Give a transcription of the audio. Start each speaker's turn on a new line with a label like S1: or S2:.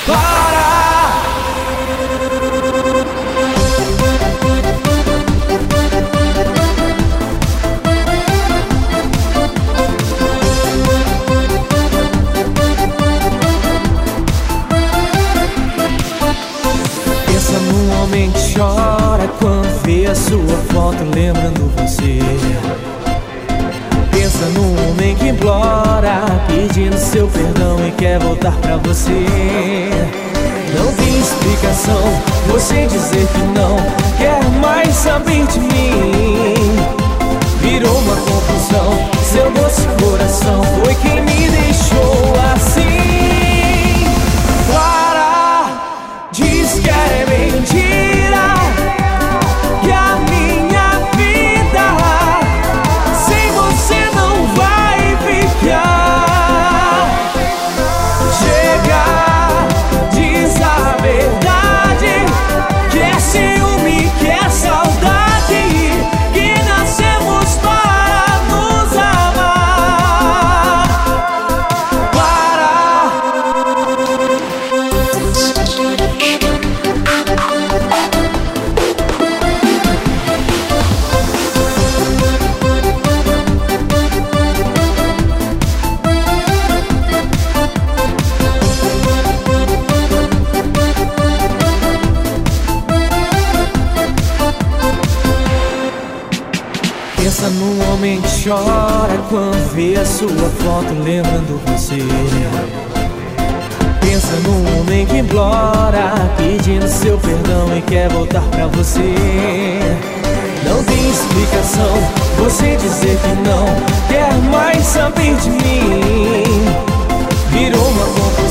S1: Para! Pensa num homem que chora quando vê a sua foto lembrando você. Pensa num homem que implora, pedindo seu perdão e quer voltar pra você. Não tem explicação você dizer que não quer mais saber de mim. Virou uma confusão, seu doce coração foi quem me deixou assim. Para, diz que é mentira, que a minha vida sem você não vai ficar. Chega, diz a verdade, que é ciúme, que é saudade, que nascemos para nos amar. Para! Pensa num homem que chora quando vê a sua foto lembrando você. Pensa num homem que implora, pedindo seu perdão e quer voltar pra você. Não tem explicação você dizer que não quer mais saber de mim. Virou uma confusão,